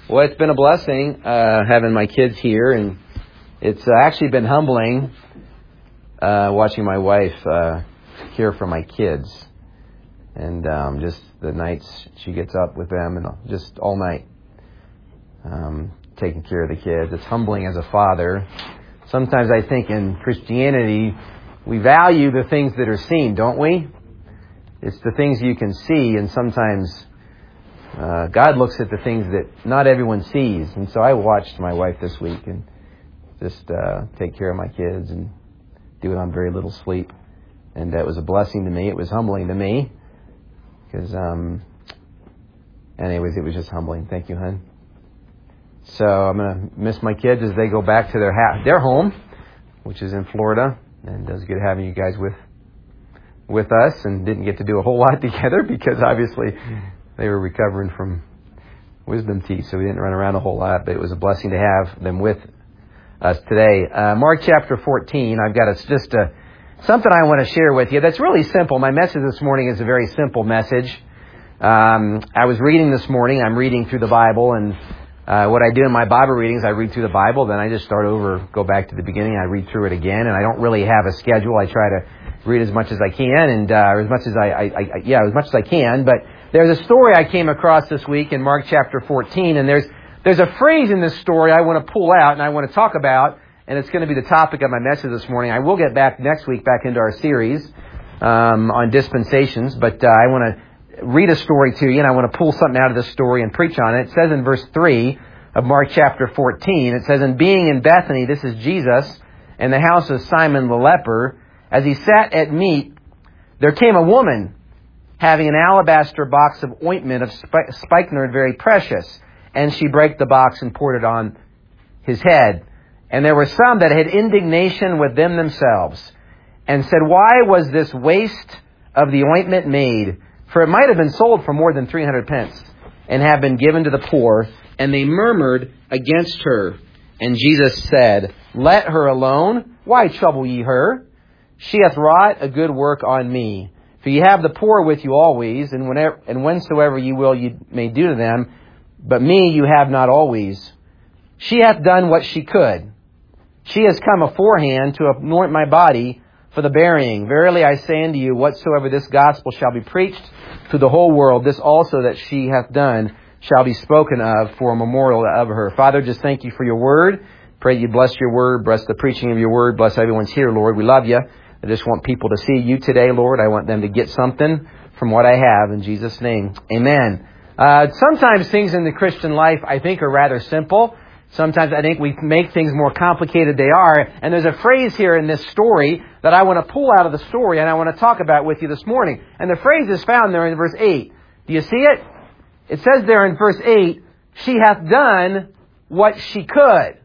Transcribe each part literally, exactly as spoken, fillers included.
Well, it's been a blessing uh, having my kids here, and it's uh, actually been humbling uh, watching my wife uh, care for my kids, and um, just the nights she gets up with them, and just all night um, taking care of the kids. It's humbling as a father. Sometimes I think in Christianity we value the things that are seen, don't we? It's the things you can see, and sometimes Uh, God looks at the things that not everyone sees. And so I watched my wife this week and just uh, take care of my kids and do it on very little sleep. And that was a blessing to me. It was humbling to me. Because, um, anyways, it was just humbling. Thank you, hon. So I'm going to miss my kids as they go back to their ha- their home, which is in Florida. And it was good having you guys with with us, and didn't get to do a whole lot together because obviously they were recovering from wisdom teeth, so we didn't run around a whole lot, but it was a blessing to have them with us today. Uh, Mark chapter fourteen, I've got a, just a, something I want to share with you that's really simple. My message this morning is a very simple message. Um, I was reading this morning, I'm reading through the Bible, and uh, what I do in my Bible readings, I read through the Bible, then I just start over, go back to the beginning, I read through it again, and I don't really have a schedule. I try to read as much as I can, and uh, as much as I, I, I, yeah, as much as I can, but there's a story I came across this week in Mark chapter fourteen, and there's there's a phrase in this story I want to pull out and I want to talk about, and it's going to be the topic of my message this morning. I will get back next week back into our series um, on dispensations, but uh, I want to read a story to you, and I want to pull something out of this story and preach on it. It says in verse three of Mark chapter fourteen, it says, "And being in Bethany," this is Jesus, "in the house of Simon the leper, as he sat at meat, there came a woman having an alabaster box of ointment of spikenard very precious. And she brake the box and poured it on his head. And there were some that had indignation with them themselves, and said, Why was this waste of the ointment made? For it might have been sold for more than three hundred pence, and have been given to the poor. And they murmured against her. And Jesus said, Let her alone. Why trouble ye her? She hath wrought a good work on me. For ye have the poor with you always, and whenever and whensoever ye will, ye may do to them. But me you have not always. She hath done what she could. She has come aforehand to anoint my body for the burying. Verily I say unto you, whatsoever this gospel shall be preached to the whole world, this also that she hath done shall be spoken of for a memorial of her." Father, just thank you for your word. Pray you bless your word, bless the preaching of your word, bless everyone's here, Lord. We love you. I just want people to see you today, Lord. I want them to get something from what I have. In Jesus' name, amen. Uh, sometimes things in the Christian life, I think, are rather simple. Sometimes I think we make things more complicated than they are. And there's a phrase here in this story that I want to pull out of the story and I want to talk about with you this morning. And the phrase is found there in verse eight. Do you see it? It says there in verse eight, "She hath done what she could."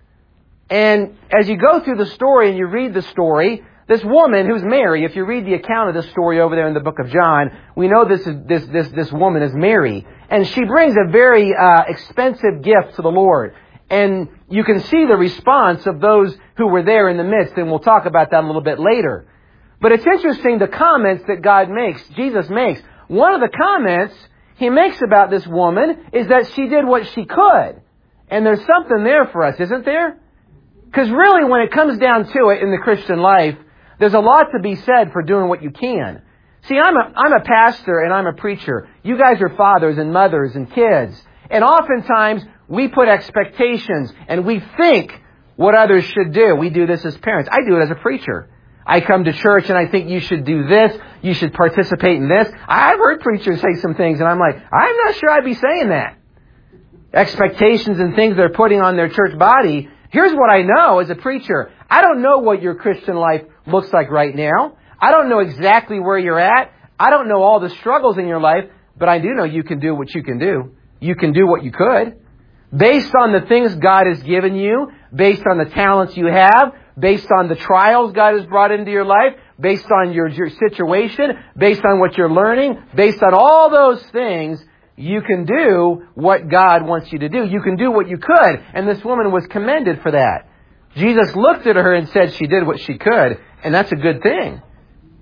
And as you go through the story and you read the story, this woman who's Mary, if you read the account of this story over there in the book of John, we know this is, this this this woman is Mary, and she brings a very uh, expensive gift to the Lord. And you can see the response of those who were there in the midst, and we'll talk about that a little bit later. But it's interesting the comments that God makes, Jesus makes. One of the comments he makes about this woman is that she did what she could, and there's something there for us, isn't there? Because really, when it comes down to it in the Christian life, there's a lot to be said for doing what you can. See, I'm a, I'm a pastor and I'm a preacher. You guys are fathers and mothers and kids. And oftentimes, we put expectations and we think what others should do. We do this as parents. I do it as a preacher. I come to church and I think you should do this. You should participate in this. I've heard preachers say some things and I'm like, I'm not sure I'd be saying that. Expectations and things they're putting on their church body. Here's what I know as a preacher. I don't know what your Christian life looks like right now. I don't know exactly where you're at. I don't know all the struggles in your life, but I do know you can do what you can do. You can do what you could. Based on the things God has given you, based on the talents you have, based on the trials God has brought into your life, based on your, your situation, based on what you're learning, based on all those things, you can do what God wants you to do. You can do what you could. And this woman was commended for that. Jesus looked at her and said she did what she could. And that's a good thing.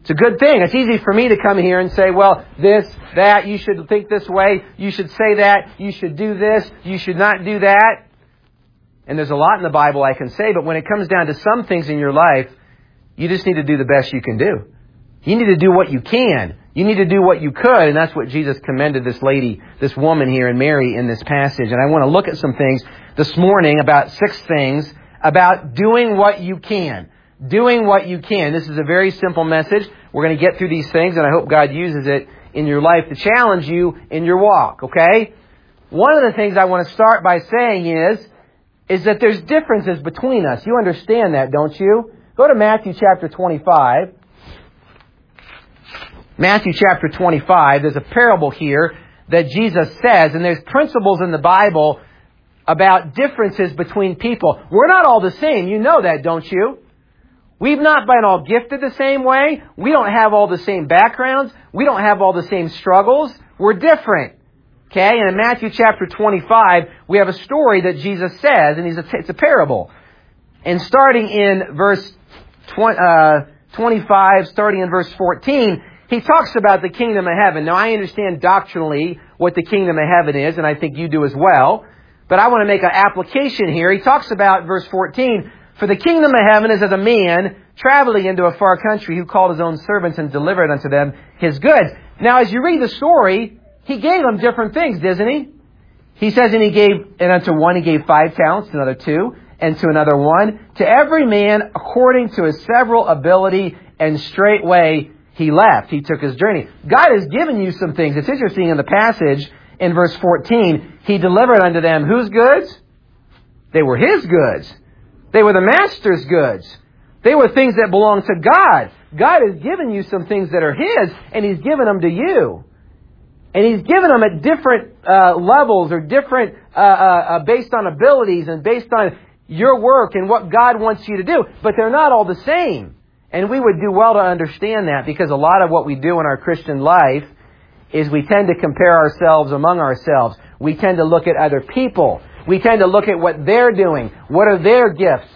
It's a good thing. It's easy for me to come here and say, well, this, that, you should think this way, you should say that, you should do this, you should not do that. And there's a lot in the Bible I can say, but when it comes down to some things in your life, you just need to do the best you can do. You need to do what you can. You need to do what you could, and that's what Jesus commended this lady, this woman here in Mary in this passage. And I want to look at some things this morning, about six things about doing what you can. Doing what you can. This is a very simple message. We're going to get through these things, and I hope God uses it in your life to challenge you in your walk, okay? One of the things I want to start by saying is, is that there's differences between us. You understand that, don't you? Go to Matthew chapter twenty-five. Matthew chapter twenty-five, there's a parable here that Jesus says, and there's principles in the Bible about differences between people. We're not all the same. You know that, don't you? We've not been all gifted the same way. We don't have all the same backgrounds. We don't have all the same struggles. We're different. Okay? And in Matthew chapter twenty-five, we have a story that Jesus says, and it's a parable. And starting in verse twenty-five, starting in verse fourteen, he talks about the kingdom of heaven. Now, I understand doctrinally what the kingdom of heaven is, and I think you do as well. But I want to make an application here. He talks about, verse fourteen, for the kingdom of heaven is as a man traveling into a far country who called his own servants and delivered unto them his goods. Now, as you read the story, he gave them different things, doesn't he? He says, and he gave, and unto one he gave five talents, to another two, and to another one, to every man according to his several ability, and straightway he left. He took his journey. God has given you some things. It's interesting in the passage in verse fourteen, he delivered unto them whose goods? They were his goods. They were the master's goods. They were things that belong to God. God has given you some things that are his, and he's given them to you. And he's given them at different uh, levels or different, uh, uh, based on abilities and based on your work and what God wants you to do. But they're not all the same. And we would do well to understand that, because a lot of what we do in our Christian life is we tend to compare ourselves among ourselves. We tend to look at other people. We tend to look at what they're doing. What are their gifts?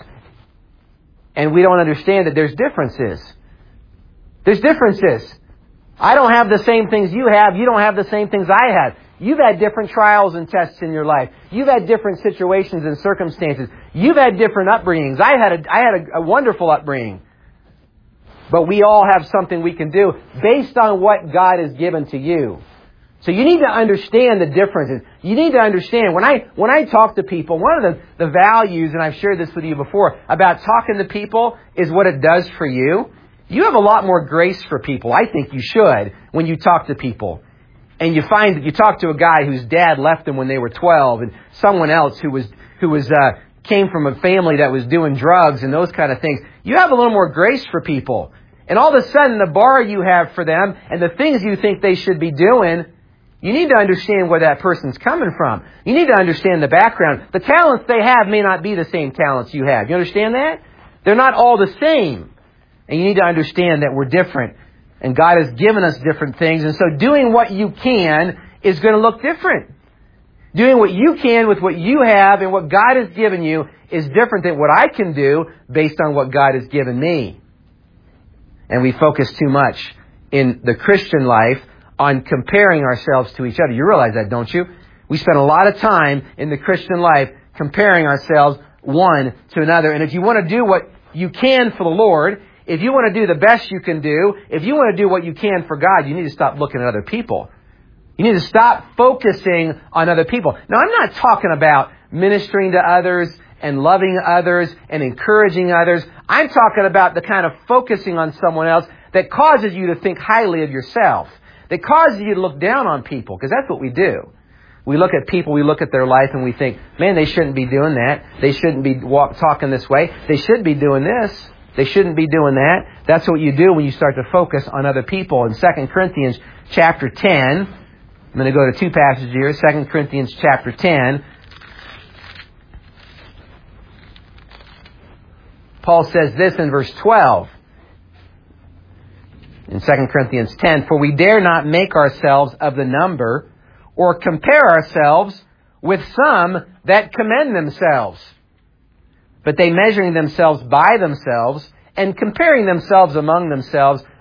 And we don't understand that there's differences. There's differences. I don't have the same things you have. You don't have the same things I have. You've had different trials and tests in your life. You've had different situations and circumstances. You've had different upbringings. I had a, I had a, a wonderful upbringing. But we all have something we can do based on what God has given to you. So you need to understand the differences. You need to understand, when I when I talk to people, one of the, the values, and I've shared this with you before, about talking to people is what it does for you. You have a lot more grace for people. I think you should when you talk to people. And you find that you talk to a guy whose dad left him when they were twelve, and someone else who was who was uh, came from a family that was doing drugs and those kind of things. You have a little more grace for people. And all of a sudden, the bar you have for them and the things you think they should be doing, you need to understand where that person's coming from. You need to understand the background. The talents they have may not be the same talents you have. You understand that? They're not all the same. And you need to understand that we're different. And God has given us different things. And so doing what you can is going to look different. Doing what you can with what you have and what God has given you is different than what I can do based on what God has given me. And we focus too much in the Christian life on comparing ourselves to each other. You realize that, don't you? We spend a lot of time in the Christian life comparing ourselves one to another. And if you want to do what you can for the Lord, if you want to do the best you can do, if you want to do what you can for God, you need to stop looking at other people. You need to stop focusing on other people. Now, I'm not talking about ministering to others and loving others and encouraging others. I'm talking about the kind of focusing on someone else that causes you to think highly of yourself, that causes you to look down on people, because that's what we do. We look at people, we look at their life, and we think, man, they shouldn't be doing that. They shouldn't be walk, talking this way. They should be doing this. They shouldn't be doing that. That's what you do when you start to focus on other people. In Second Corinthians chapter ten, I'm going to go to two passages here. Second Corinthians chapter ten. Paul says this in verse twelve. In Second Corinthians ten, for we dare not make ourselves of the number or compare ourselves with some that commend themselves. But they, measuring themselves by themselves and comparing themselves among themselves,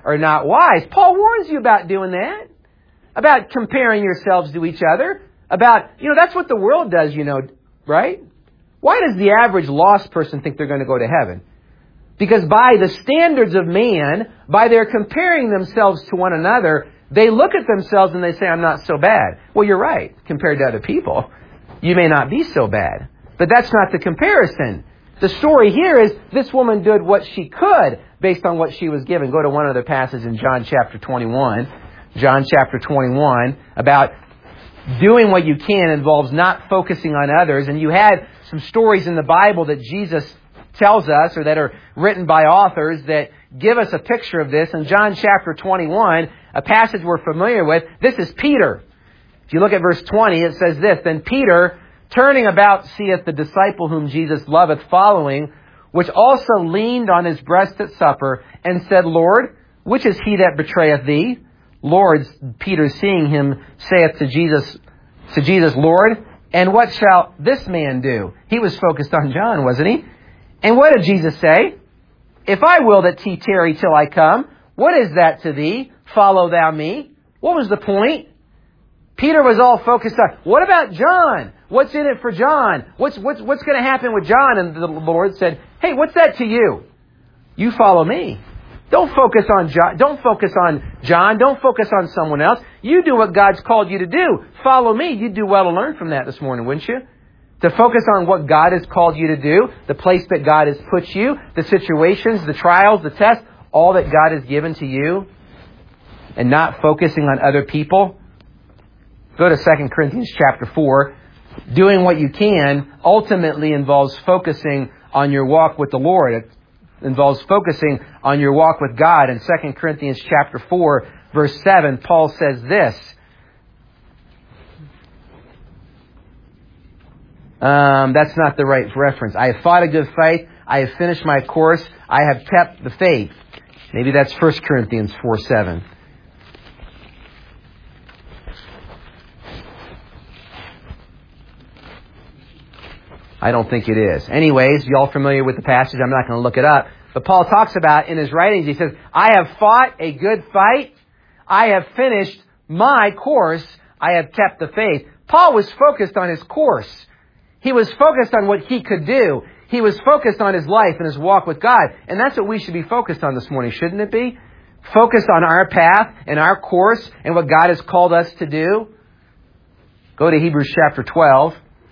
are not wise. Paul warns you about doing that. About comparing yourselves to each other. About, you know, that's what the world does, you know, right? Why does the average lost person think they're going to go to heaven? Because by the standards of man, by their comparing themselves to one another, they look at themselves and they say, I'm not so bad. Well, you're right. Compared to other people, you may not be so bad. But that's not the comparison. The story here is this woman did what she could based on what she was given. Go to one other passage in John chapter twenty-one. John chapter twenty-one, about doing what you can involves not focusing on others. And you had some stories in the Bible that Jesus tells us, or that are written by authors, that give us a picture of this. In John chapter twenty-one, a passage we're familiar with, this is Peter. If you look at verse twenty, it says this, Then Peter, turning about, seeth the disciple whom Jesus loveth following, which also leaned on his breast at supper, and said, Lord, which is he that betrayeth thee? Lord, Peter, seeing him, saith to Jesus, to Jesus, Lord, and what shall this man do? He was focused on John, wasn't he? And what did Jesus say? If I will that he tarry till I come, what is that to thee? Follow thou me. What was the point? Peter was all focused on, what about John? What's in it for John? What's, what's, what's going to happen with John? And the Lord said, hey, what's that to you? You follow me. Don't focus on John. Don't focus on John. Don't focus on someone else. You do what God's called you to do. Follow me. You'd do well to learn from that this morning, wouldn't you? To focus on what God has called you to do, the place that God has put you, the situations, the trials, the tests, all that God has given to you, and not focusing on other people. Go to Second Corinthians chapter four. Doing what you can ultimately involves focusing on your walk with the Lord. It involves focusing on your walk with God. In Second Corinthians chapter four, verse seven, Paul says this. Um, that's not the right reference. I have fought a good fight. I have finished my course. I have kept the faith. Maybe that's First Corinthians four seven. I don't think it is. Anyways, you all familiar with the passage? I'm not going to look it up. But Paul talks about in his writings, he says, I have fought a good fight. I have finished my course. I have kept the faith. Paul was focused on his course. He was focused on what he could do. He was focused on his life and his walk with God. And that's what we should be focused on this morning, shouldn't it be? Focused on our path and our course and what God has called us to do. Go to Hebrews chapter twelve.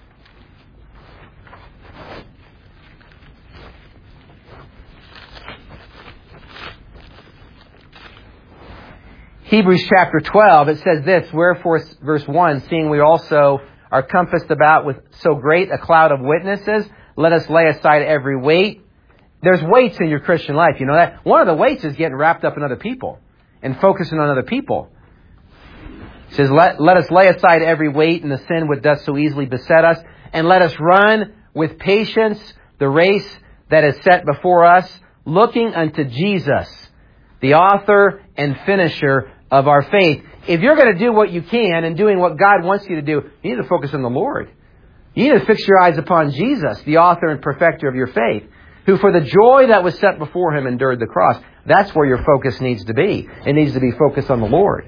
Hebrews chapter twelve, it says this, Wherefore, verse one, seeing we also are compassed about with so great a cloud of witnesses, let us lay aside every weight. There's weights in your Christian life, you know that? One of the weights is getting wrapped up in other people and focusing on other people. It says, let, let us lay aside every weight and the sin which does so easily beset us, and let us run with patience the race that is set before us, looking unto Jesus, the author and finisher of our faith. If you're going to do what you can and doing what God wants you to do, you need to focus on the Lord. You need to fix your eyes upon Jesus, the author and perfecter of your faith, who for the joy that was set before him endured the cross. That's where your focus needs to be. It needs to be focused on the Lord.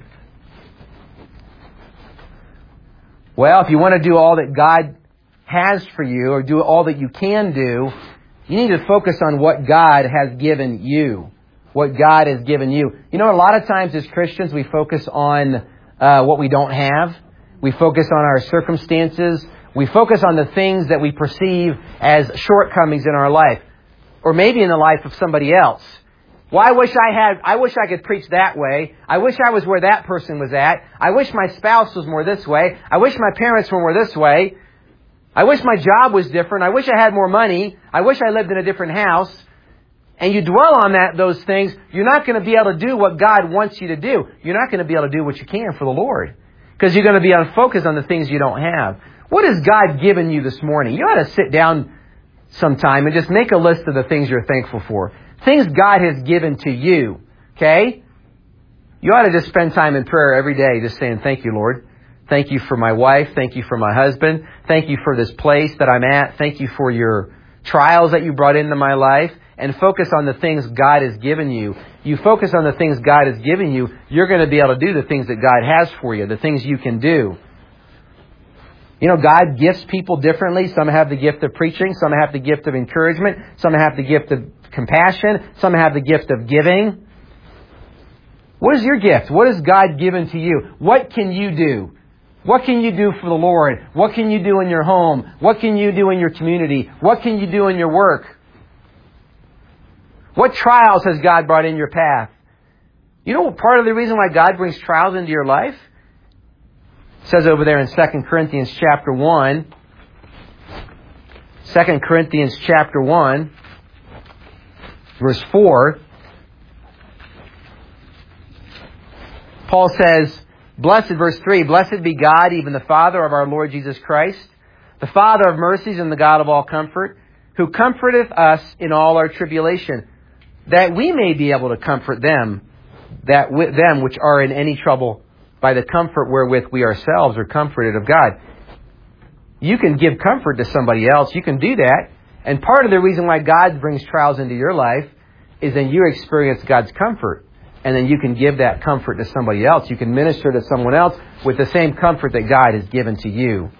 Well, if you want to do all that God has for you, or do all that you can do, you need to focus on what God has given you. What God has given you. You know, a lot of times as Christians, we focus on uh, what we don't have. We focus on our circumstances. We focus on the things that we perceive as shortcomings in our life. Or maybe in the life of somebody else. Well, I wish I had, I wish I could preach that way. I wish I was where that person was at. I wish my spouse was more this way. I wish my parents were more this way. I wish my job was different. I wish I had more money. I wish I lived in a different house. And you dwell on that, those things, you're not going to be able to do what God wants you to do. You're not going to be able to do what you can for the Lord. Because you're going to be unfocused on the things you don't have. What has God given you this morning? You ought to sit down sometime and just make a list of the things you're thankful for. Things God has given to you. Okay? You ought to just spend time in prayer every day just saying, thank you, Lord. Thank you for my wife. Thank you for my husband. Thank you for this place that I'm at. Thank you for your trials that you brought into my life. and focus on the things God has given you. You focus on the things God has given you, you're going to be able to do the things that God has for you, the things you can do. You know, God gifts people differently. Some have the gift of preaching. Some have the gift of encouragement. Some have the gift of compassion. Some have the gift of giving. What is your gift? What has God given to you? What can you do? What can you do for the Lord? What can you do in your home? What can you do in your community? What can you do in your work? What trials has God brought in your path? You know part of the reason why God brings trials into your life? It says over there in Second Corinthians chapter one. Second Corinthians chapter one, verse four. Paul says, Blessed, verse three, Blessed be God, even the Father of our Lord Jesus Christ, the Father of mercies and the God of all comfort, who comforteth us in all our tribulation, that we may be able to comfort them, that with them which are in any trouble, by the comfort wherewith we ourselves are comforted of God. You can give comfort to somebody else. You can do that. And part of the reason why God brings trials into your life is that you experience God's comfort. And then you can give that comfort to somebody else. You can minister to someone else with the same comfort that God has given to you.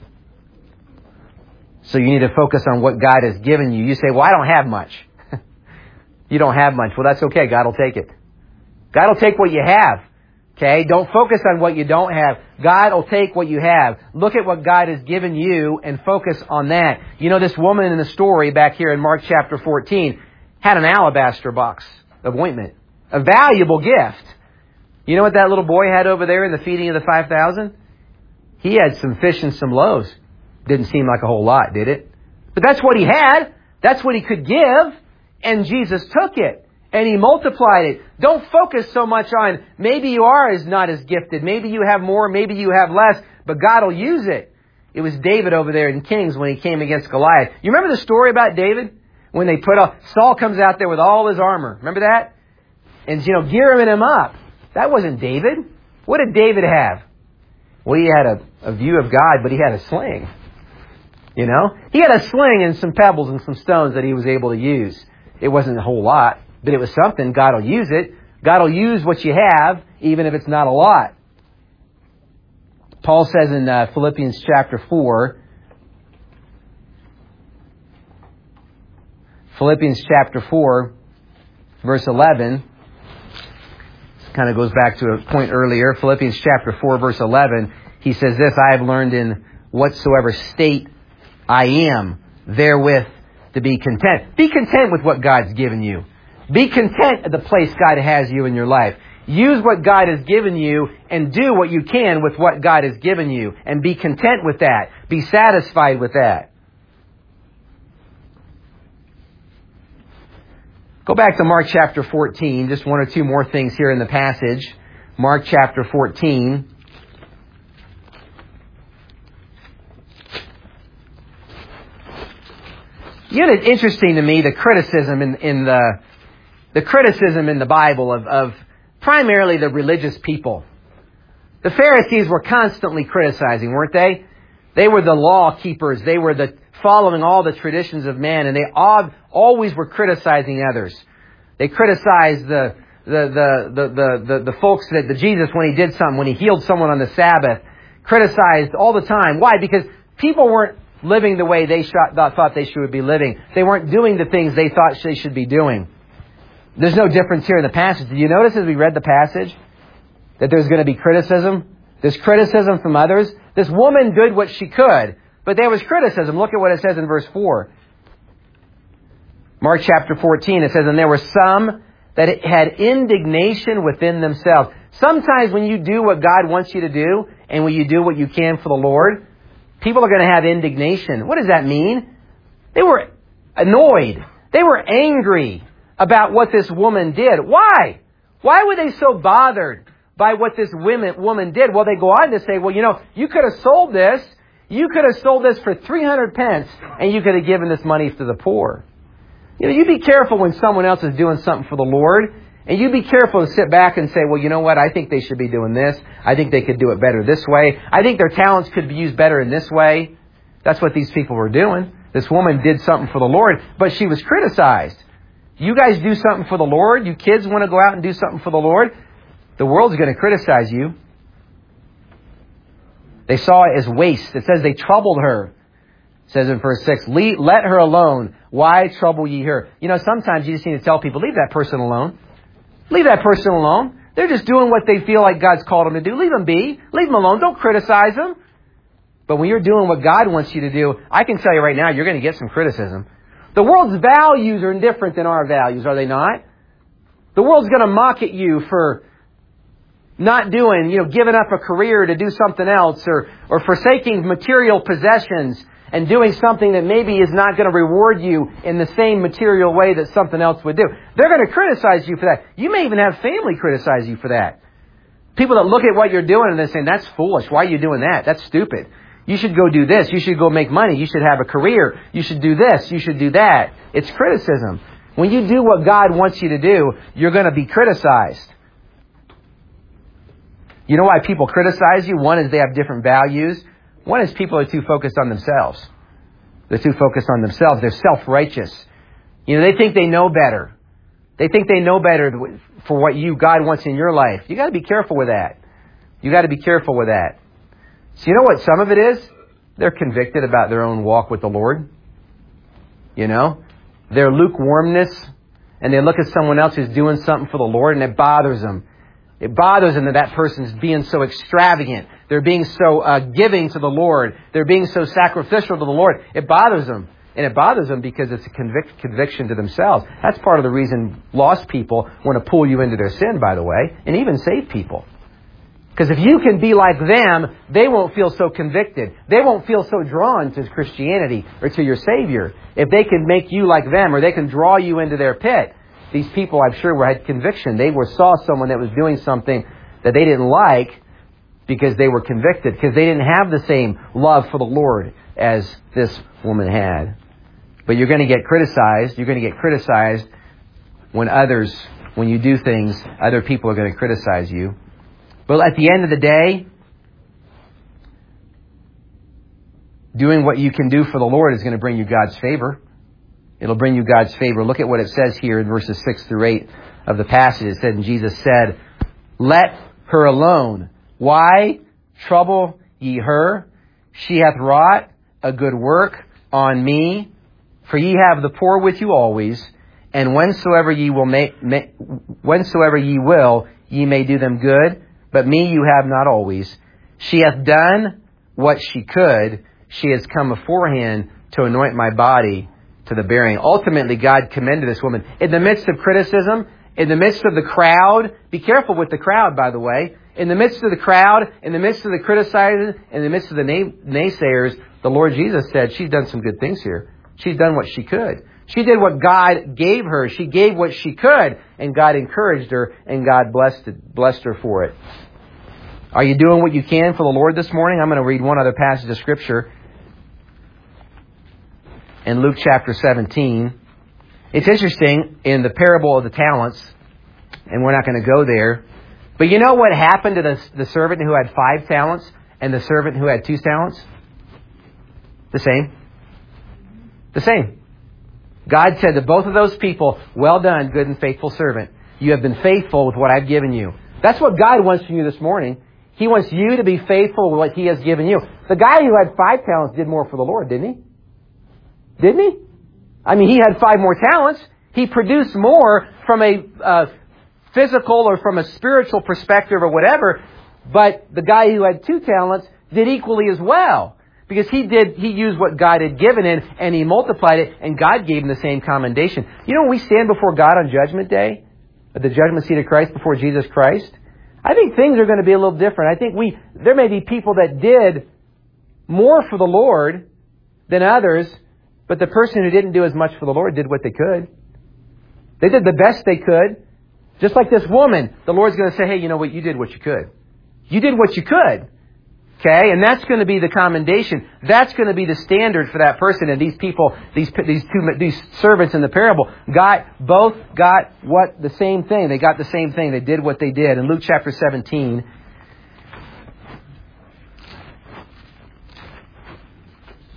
So you need to focus on what God has given you. You say, well, I don't have much. You don't have much. Well, that's okay. God will take it. God will take what you have. Okay? Don't focus on what you don't have. God will take what you have. Look at what God has given you and focus on that. You know, this woman in the story back here in Mark chapter fourteen had an alabaster box of ointment. A valuable gift. You know what that little boy had over there in the feeding of the five thousand? He had some fish and some loaves. Didn't seem like a whole lot, did it? But that's what he had. That's what he could give. And Jesus took it. And He multiplied it. Don't focus so much on maybe you are as not as gifted. Maybe you have more. Maybe you have less. But God will use it. It was David over there in Kings when he came against Goliath. You remember the story about David? When they put a, Saul comes out there with all his armor. Remember that? And, you know, gearing him up. That wasn't David. What did David have? Well, he had a, a view of God, but he had a sling. You know? He had a sling and some pebbles and some stones that he was able to use. It wasn't a whole lot, but it was something. God will use it. God will use what you have, even if it's not a lot. Paul says in uh, Philippians chapter four, Philippians chapter four, verse eleven, kind of goes back to a point earlier. Philippians chapter four, verse eleven, he says this, I have learned in whatsoever state I am, therewith to be content. Be content with what God's given you. Be content at the place God has you in your life. Use what God has given you and do what you can with what God has given you. And be content with that. Be satisfied with that. Go back to Mark chapter fourteen. Just one or two more things here in the passage. Mark chapter fourteen. You know, it's interesting to me, the criticism in, in the the criticism in the Bible of, of primarily the religious people. The Pharisees were constantly criticizing, weren't they? They were the law keepers. They were the following all the traditions of man, and they all, always were criticizing others. They criticized the the the the the, the, the folks that the Jesus when he did something, when he healed someone on the Sabbath, criticized all the time. Why? Because people weren't living the way they shot, thought they should be living. They weren't doing the things they thought they should be doing. There's no difference here in the passage. Did you notice as we read the passage that there's going to be criticism? There's criticism from others. This woman did what she could, but there was criticism. Look at what it says in verse four. Mark chapter fourteen, it says, and there were some that had indignation within themselves. Sometimes when you do what God wants you to do, and when you do what you can for the Lord, people are going to have indignation. What does that mean? They were annoyed. They were angry about what this woman did. Why? Why were they so bothered by what this woman, woman did? Well, they go on to say, well, you know, you could have sold this. You could have sold this for three hundred pence, and you could have given this money to the poor. You know, you be careful when someone else is doing something for the Lord, and you be careful to sit back and say, well, you know what? I think they should be doing this. I think they could do it better this way. I think their talents could be used better in this way. That's what these people were doing. This woman did something for the Lord, but she was criticized. You guys do something for the Lord. You kids want to go out and do something for the Lord. The world's going to criticize you. They saw it as waste. It says they troubled her. It says in verse six, let her alone. Why trouble ye her? You know, sometimes you just need to tell people, leave that person alone. Leave that person alone. They're just doing what they feel like God's called them to do. Leave them be. Leave them alone. Don't criticize them. But when you're doing what God wants you to do, I can tell you right now, you're going to get some criticism. The world's values are different than our values, are they not? The world's going to mock at you for not doing, you know, giving up a career to do something else, or, or forsaking material possessions and doing something that maybe is not going to reward you in the same material way that something else would do. They're going to criticize you for that. You may even have family criticize you for that. People that look at what you're doing and they're saying, that's foolish. Why are you doing that? That's stupid. You should go do this. You should go make money. You should have a career. You should do this. You should do that. It's criticism. When you do what God wants you to do, you're going to be criticized. You know why people criticize you? One is they have different values. One is people are too focused on themselves. They're too focused on themselves. They're self-righteous. You know, they think they know better. They think they know better for what you, God wants in your life. You got to be careful with that. You got to be careful with that. So you know what some of it is? They're convicted about their own walk with the Lord. You know, their lukewarmness, and they look at someone else who's doing something for the Lord, and it bothers them. It bothers them that that person's being so extravagant. They're being so uh, giving to the Lord. They're being so sacrificial to the Lord. It bothers them. And it bothers them because it's a convic- conviction to themselves. That's part of the reason lost people want to pull you into their sin, by the way, and even saved people. Because if you can be like them, they won't feel so convicted. They won't feel so drawn to Christianity or to your Savior. If they can make you like them, or they can draw you into their pit. These people, I'm sure, were had conviction. They were saw someone that was doing something that they didn't like because they were convicted, because they didn't have the same love for the Lord as this woman had. But you're going to get criticized. You're going to get criticized when others, when you do things, other people are going to criticize you. But at the end of the day, doing what you can do for the Lord is going to bring you God's favor. It'll bring you God's favor. Look at what it says here in verses six through eight of the passage. It said, and Jesus said, let her alone. Why trouble ye her? She hath wrought a good work on me. For ye have the poor with you always, and whensoever ye will make, make whensoever ye will, ye may do them good. But me you have not always. She hath done what she could. She has come aforehand to anoint my body to the burying. Ultimately, God commended this woman. In the midst of criticism, in the midst of the crowd, be careful with the crowd, by the way. In the midst of the crowd, in the midst of the criticizers, in the midst of the naysayers, the Lord Jesus said, she's done some good things here. She's done what she could. She did what God gave her. She gave what she could, and God encouraged her, and God blessed it, blessed her for it. Are you doing what you can for the Lord this morning? I'm going to read one other passage of Scripture. In Luke chapter seventeen. It's interesting in the parable of the talents, and we're not going to go there. But you know what happened to the, the servant who had five talents and the servant who had two talents? The same. The same. God said to both of those people, well done, good and faithful servant. You have been faithful with what I've given you. That's what God wants from you this morning. He wants you to be faithful with what He has given you. The guy who had five talents did more for the Lord, didn't he? Didn't he? I mean, he had five more talents. He produced more from a uh, physical or from a spiritual perspective or whatever. But the guy who had two talents did equally as well. Because he did, he used what God had given him and he multiplied it, and God gave him the same commendation. You know, when we stand before God on Judgment Day, at the judgment seat of Christ before Jesus Christ, I think things are going to be a little different. I think we, there may be people that did more for the Lord than others, but the person who didn't do as much for the Lord did what they could. They did the best they could. Just like this woman, the Lord's going to say, hey, you know what? You did what you could. You did what you could. Okay? And that's going to be the commendation. That's going to be the standard for that person. And these people, these these two these servants in the parable, got both got what? The same thing. They got the same thing. They did what they did. In Luke chapter seventeen,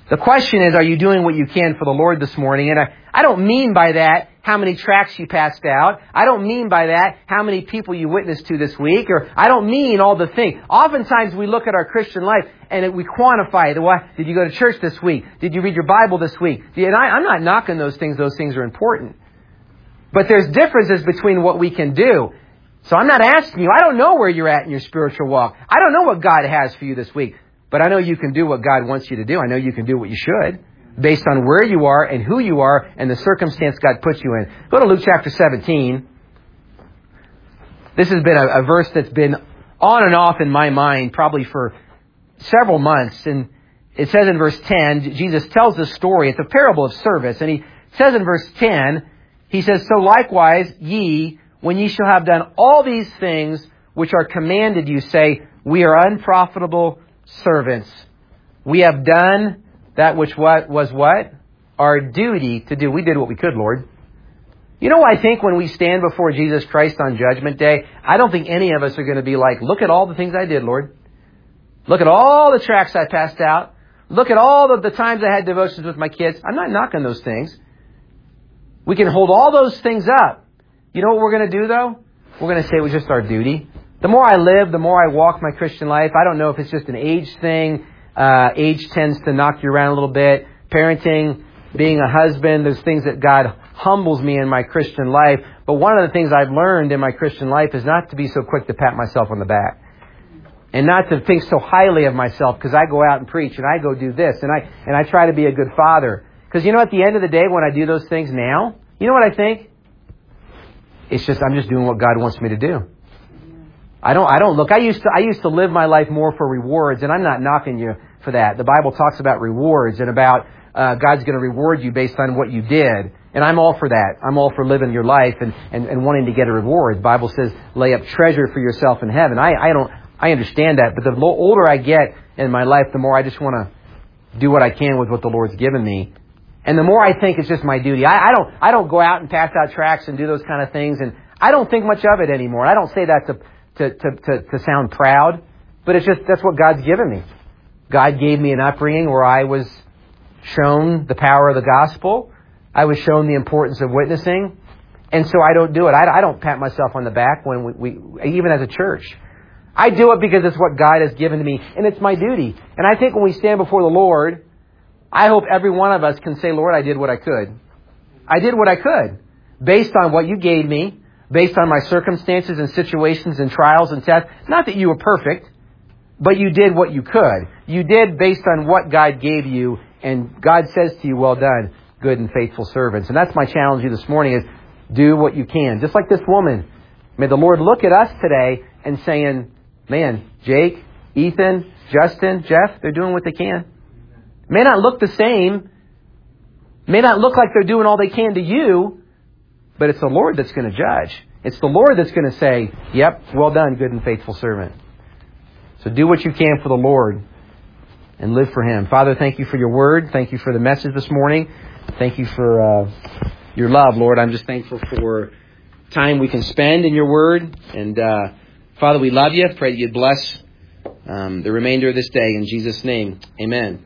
The question is, are you doing what you can for the Lord this morning? And I, I don't mean by that how many tracts you passed out. I don't mean by that how many people you witnessed to this week. Or I don't mean all the things. Oftentimes we look at our Christian life and we quantify it. Well, did you go to church this week? Did you read your Bible this week? And I, I'm not knocking those things. Those things are important. But there's differences between what we can do. So I'm not asking you. I don't know where you're at in your spiritual walk. I don't know what God has for you this week. But I know you can do what God wants you to do. I know you can do what you should based on where you are and who you are and the circumstance God puts you in. Go to Luke chapter seventeen. This has been a, a verse that's been on and off in my mind probably for several months. And it says in verse ten, Jesus tells this story. It's a parable of service. And he says in verse ten, he says, "So likewise ye, when ye shall have done all these things which are commanded you, say, we are unprofitable servants. We have done that which what was what? Our duty to do." We did what we could, Lord. You know, I think when we stand before Jesus Christ on Judgment Day, I don't think any of us are going to be like, look at all the things I did, Lord. Look at all the tracts I passed out. Look at all the, the times I had devotions with my kids. I'm not knocking those things. We can hold all those things up. You know what we're going to do, though? We're going to say it was just our duty. The more I live, the more I walk my Christian life. I don't know if it's just an age thing. Uh, age tends to knock you around a little bit. Parenting, being a husband, there's things that God humbles me in my Christian life. But one of the things I've learned in my Christian life is not to be so quick to pat myself on the back. And not to think so highly of myself because I go out and preach and I go do this and I and I try to be a good father. Because you know, at the end of the day, when I do those things now, you know what I think? It's just, I'm just doing what God wants me to do. I don't, I don't look, I used to, I used to live my life more for rewards, and I'm not knocking you for that. The Bible talks about rewards and about, uh, God's going to reward you based on what you did. And I'm all for that. I'm all for living your life and, and, and wanting to get a reward. The Bible says, lay up treasure for yourself in heaven. I, I don't, I understand that, but the older I get in my life, the more I just want to do what I can with what the Lord's given me. And the more I think it's just my duty. I, I don't, I don't go out and pass out tracts and do those kind of things, and I don't think much of it anymore. I don't say that to To, to, to, to sound proud, but it's just, that's what God's given me. God gave me an upbringing where I was shown the power of the gospel. I was shown the importance of witnessing. And so I don't do it. I, I don't pat myself on the back when we, we, even as a church. I do it because it's what God has given to me, and it's my duty. And I think when we stand before the Lord, I hope every one of us can say, Lord, I did what I could. I did what I could based on what you gave me, based on my circumstances and situations and trials and tests. Not that you were perfect, but you did what you could. You did based on what God gave you, and God says to you, well done, good and faithful servants. And that's my challenge to you this morning is do what you can. Just like this woman. May the Lord look at us today and saying, man, Jake, Ethan, Justin, Jeff, they're doing what they can. May not look the same. May not look like they're doing all they can to you. But it's the Lord that's going to judge. It's the Lord that's going to say, yep, well done, good and faithful servant. So do what you can for the Lord and live for Him. Father, thank you for your word. Thank you for the message this morning. Thank you for uh, your love, Lord. I'm just thankful for time we can spend in your word. And uh, Father, we love you. Pray that you'd bless um, the remainder of this day. In Jesus' name, amen.